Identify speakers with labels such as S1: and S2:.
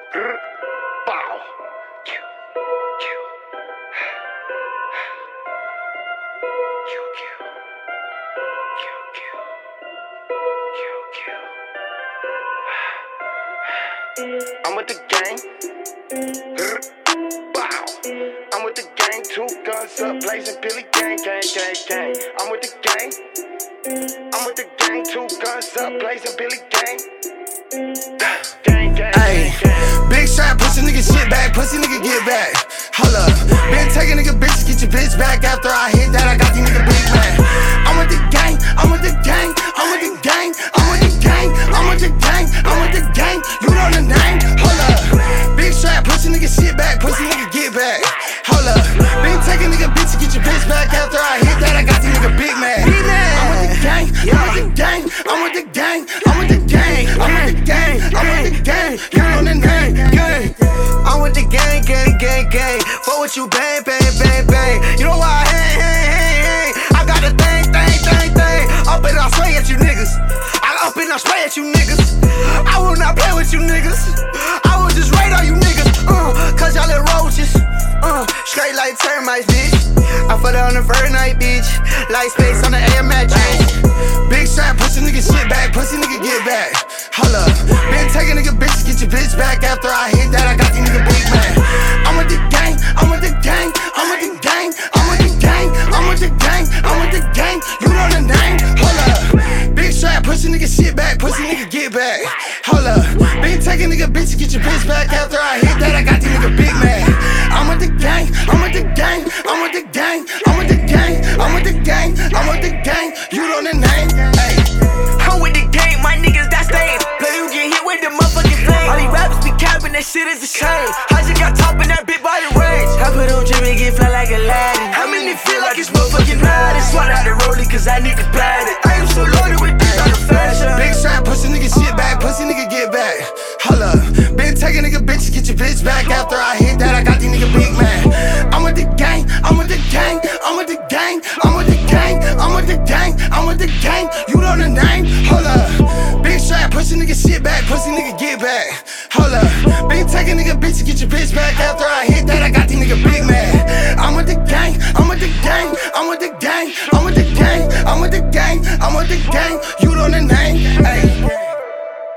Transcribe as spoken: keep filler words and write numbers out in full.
S1: Bow. Q. Q. Q. Q. Q. Q. Q. I'm with the gang. Bow. I'm with the gang. Two guns up, blazing Billy gang, gang, gang, gang. I'm with the gang. I'm with the gang. Two guns up, blazing Billy gang. Gang, gang, gang, gang.
S2: Big shot, pussy nigga shit back, pussy nigga get back. Hold up, been taking nigga bitches, get your bitch back. After I hit that, I got these nigga big man. I'm with the gang, I'm with the gang, I'm with the gang, I'm with the gang, I'm with the gang, I'm with the gang. You know the name. Hold up, big shot, pussy nigga shit back, pussy nigga get back. Hold up, been taking nigga bitches, get your bitch back. After I hit that, I got these nigga big man. I'm with the gang, I'm with the gang, I'm with the gang, I'm with the gang, I'm with the gang, I'm with the gang. You know the name, gang.
S3: I'm with the gang, gang, gang, gang. Fuck with you, bang, bang, bang, bang. You know why? Hey, hey, hey, hey. I got a thing, thing, thing, thing. Up and I spray at you niggas. I up and I spray at you niggas. I will not play with you niggas. I will just raid on you niggas. Uh, cause y'all little roaches. Uh, straight like termites, bitch. I fought on the first night, bitch. Light space on the air mattress.
S2: Big shot, pussy nigga shit back, pussy nigga get back. Hold up, been taking nigga bitches, get your bitch back. After I hit that, I got these nigga big man. I'm with the gang, I'm with the gang, I'm with the gang, I'm with the gang, I'm with the gang, I'm with the gang. You know the name. Hold up, big shot, pussy nigga shit back, pussy nigga get back. Hold up, been taking nigga bitches, get your bitch back. After I hit that, I got these nigga big man. I'm with the gang, I'm with the gang, I'm with the gang, I'm with the gang, I'm with the gang, I'm with the gang. You know the name. Hey.
S3: I'm with the gang, my niggas that stay. Play you get hit with the motherfucking flame. All these rappers be capping, that shit is a shame. I just got top in that big body range. I put on Jimmy, get fly like Aladdin. How many feel like it's motherfucking Madden? Swat out the rollie, cause I need to plat it. I am so loaded with this out of fashion.
S2: Big shot, pussy nigga shit back, pussy nigga get back. Hold up, been taking nigga bitches, get your bitch back. After I hit that, I got these nigga big man. I'm with the gang, I'm with the gang, I'm with the gang, I'm with the gang, I'm with the gang, I'm with the gang. You know the name. Hold up, big shot, pussy nigga shit back, pussy nigga get back. Hold up, been taking nigga bitches, get your bitch back. After I hit that, I got